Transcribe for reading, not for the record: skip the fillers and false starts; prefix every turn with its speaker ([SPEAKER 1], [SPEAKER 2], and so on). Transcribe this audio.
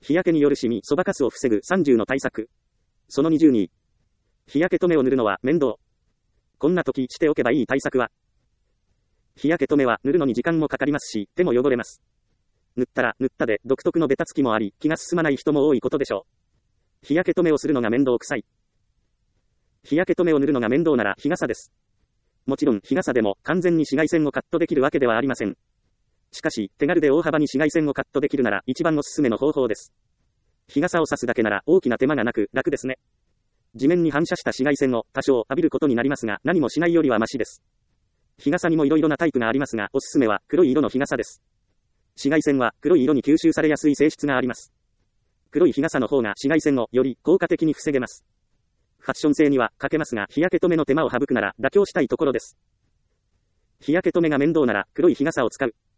[SPEAKER 1] 日焼けによるシミ、そばかすを防ぐ30の対策。その20に。日焼け止めを塗るのは面倒。こんな時しておけばいい対策は。日焼け止めは塗るのに時間もかかりますし、手も汚れます。塗ったら塗ったで独特のベタつきもあり、気が進まない人も多いことでしょう。日焼け止めをするのが面倒くさい。日焼け止めを塗るのが面倒なら日傘です。もちろん日傘でも完全に紫外線をカットできるわけではありません。しかし、手軽で大幅に紫外線をカットできるなら一番おすすめの方法です。日傘を差すだけなら大きな手間がなく楽ですね。地面に反射した紫外線を多少浴びることになりますが、何もしないよりはマシです。日傘にも色々なタイプがありますが、おすすめは黒い色の日傘です。紫外線は黒い色に吸収されやすい性質があります。黒い日傘の方が紫外線をより効果的に防げます。ファッション性には欠けますが、日焼け止めの手間を省くなら妥協したいところです。日焼け止めが面倒なら黒い日傘を使う。